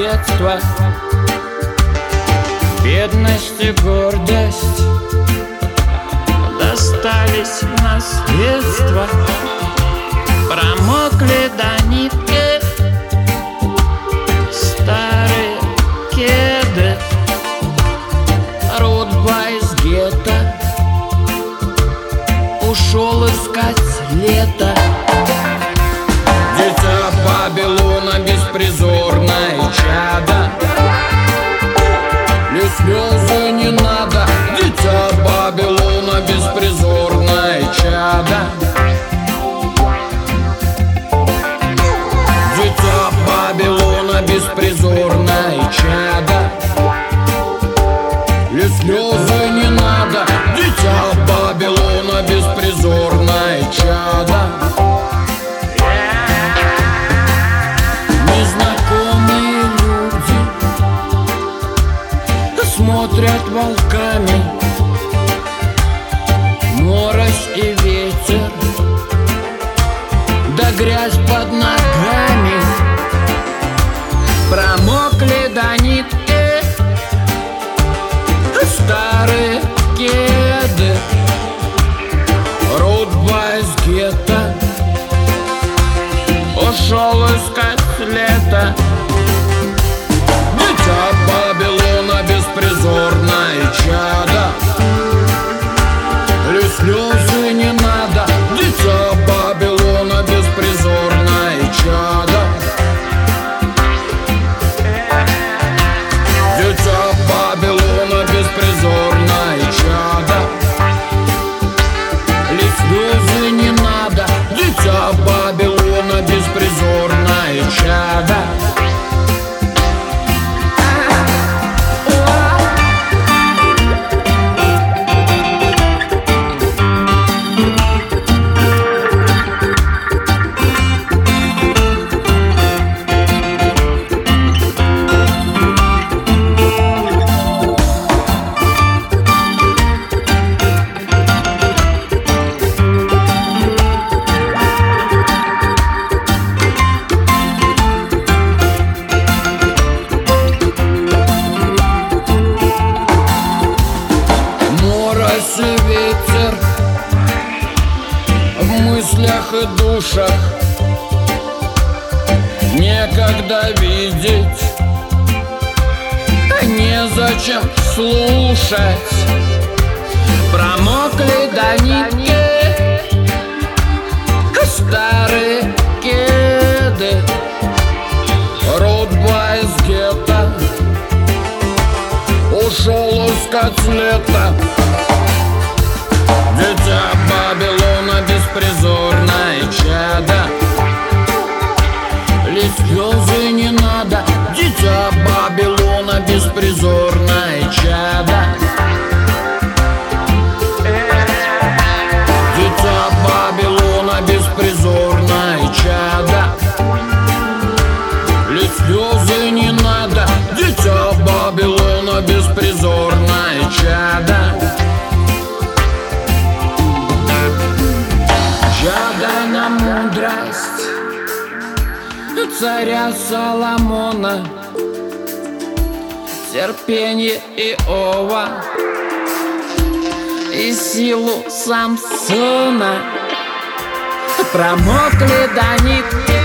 детства. Бедность и гордость достались в наследство. Промокли до нитки старые кеды. Рудбай из гетто ушел искать лето. Дитя Вавилона, беспризорное чадо, мне слезы не надо. Дитя Вавилона, беспризорное чадо. Дитя Вавилона, беспризорное чадо, мне слезы не надо. Дитя Вавилона, беспризорное чадо. Незнакомые люди смотрят волками. Морось и ветер, да грязь под ногами. Промокли до нитки старые кеды. Рудбай из гетто ушел искать лето. Дитя Вавилона, беспризорное чадо, мне слезы не надо. Дитя Вавилона, беспризорное чадо. Дитя Вавилона, беспризорное чадо, мне слезы не надо. Дитя Вавилона, беспризорное чадо. Ветер в мыслях и душах, некогда видеть, незачем слушать. Промокли до нитки старые кеды. Рудбай из гетто ушел искать лето. Дитя Вавилона, беспризорное чадо, мне слезы не надо. Дитя Вавилона, беспризорное чадо. Дитя Вавилона, беспризорное чадо, мне слезы не надо. Дитя Вавилона, беспризорное чадо. Чадо на мудрость царя Соломона, терпение Иова и силу Самсона. Промокли до нитки